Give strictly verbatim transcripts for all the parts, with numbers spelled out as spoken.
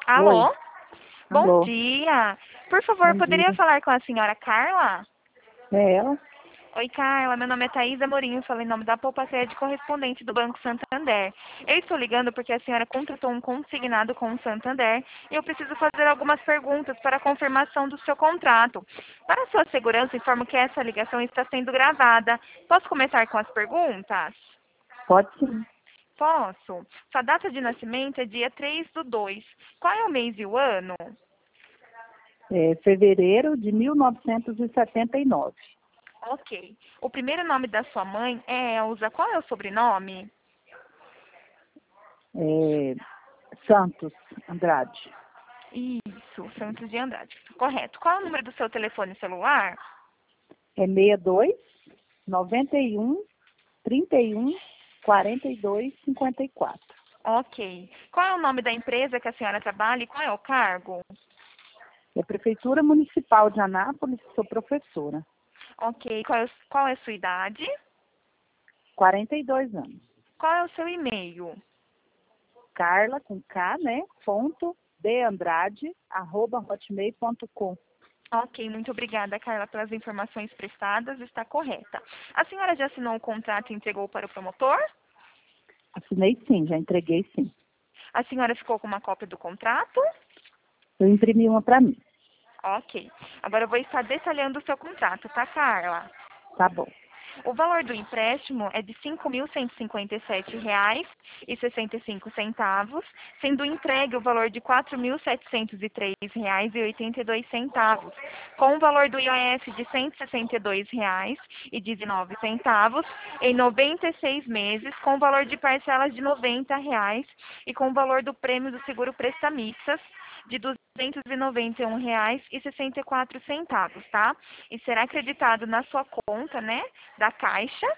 Oi, Alô? Bom alô, dia. Por favor, bom poderia dia. falar com a senhora Carla? É ela? Oi, Carla. Meu nome é Thaís Amorim. Falei em nome da Poupaceia de Correspondente do Banco Santander. Eu estou ligando porque a senhora contratou um consignado com o Santander e eu preciso fazer algumas perguntas para a confirmação do seu contrato. Para sua segurança, informo que essa ligação está sendo gravada. Posso começar com as perguntas? Pode sim. Posso. Sua data de nascimento é dia três do dois. Qual é o mês e o ano? É fevereiro de mil novecentos e setenta e nove. Ok. O primeiro nome da sua mãe é Elza. Qual é o sobrenome? É, Santos Andrade. Isso, Santos de Andrade. Correto. Qual é o número do seu telefone celular? É sessenta e dois, noventa e um, trinta e um, quarenta e dois, cinquenta e quatro. Ok. Qual é o nome da empresa que a senhora trabalha e qual é o cargo? É Prefeitura Municipal de Anápolis, sou professora. Ok. Qual é, qual é a sua idade? quarenta e dois anos. Qual é o seu e-mail? Carla, com K, né? Ponto, de Andrade, arroba hotmail ponto com. Ok, muito obrigada, Carla, pelas informações prestadas. Está correta. A senhora já assinou o contrato e entregou para o promotor? Assinei sim, já entreguei sim. A senhora ficou com uma cópia do contrato? Eu imprimi uma para mim. Ok. Agora eu vou estar detalhando o seu contrato, tá, Carla? Tá bom. O valor do empréstimo é de cinco mil cento e cinquenta e sete reais e sessenta e cinco centavos, sendo entregue o valor de quatro mil setecentos e três reais e oitenta e dois centavos, com o valor do I O F de cento e sessenta e dois reais e dezenove centavos em noventa e seis meses, com o valor de parcelas de noventa reais e com o valor do prêmio do seguro prestamistas de duzentos e noventa e um reais e sessenta e quatro centavos, tá? E será acreditado na sua conta, né, da Caixa,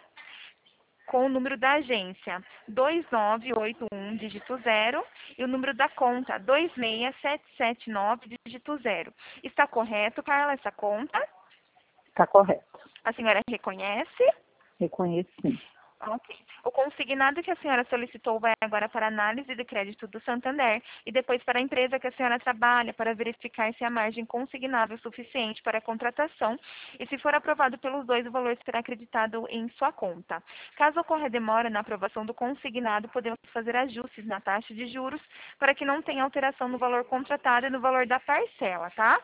com o número da agência dois nove oito um, dígito zero, e o número da conta dois seis sete sete nove, dígito zero. Está correto, Carla, essa conta? Tá correto. A senhora reconhece? Reconheço sim. Ok. O consignado que a senhora solicitou vai agora para análise de crédito do Santander e depois para a empresa que a senhora trabalha para verificar se a margem consignável é suficiente para a contratação e se for aprovado pelos dois, o valor será acreditado em sua conta. Caso ocorra demora na aprovação do consignado, podemos fazer ajustes na taxa de juros para que não tenha alteração no valor contratado e no valor da parcela, tá?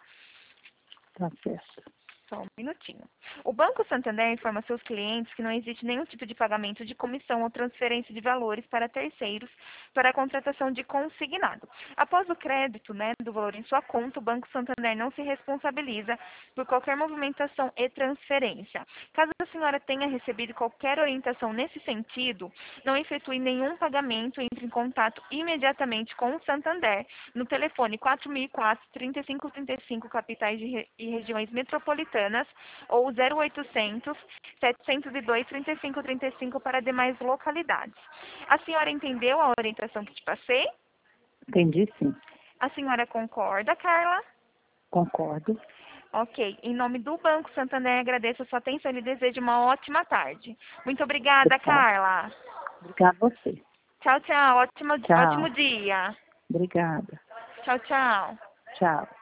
Tá certo. Só um minutinho. O Banco Santander informa seus clientes que não existe nenhum tipo de pagamento de comissão ou transferência de valores para terceiros para a contratação de consignado. Após o crédito, né, do valor em sua conta, o Banco Santander não se responsabiliza por qualquer movimentação e transferência. Caso a senhora tenha recebido qualquer orientação nesse sentido, não efetue nenhum pagamento, entre em contato imediatamente com o Santander no telefone quatro mil e quatro, trinta e cinco trinta e cinco, capitais de re- e regiões metropolitanas, ou zero oitocentos, setecentos e dois, trinta e cinco trinta e cinco para demais localidades. A senhora entendeu a orientação que te passei? Entendi sim. A senhora concorda, Carla? Concordo. Ok. Em nome do Banco Santander, agradeço a sua atenção e lhe desejo uma ótima tarde. Muito obrigada, Obrigada. Carla. Obrigada a você. Tchau, tchau. Ótimo, ótimo Tchau. dia. Obrigada. Tchau, tchau. Tchau.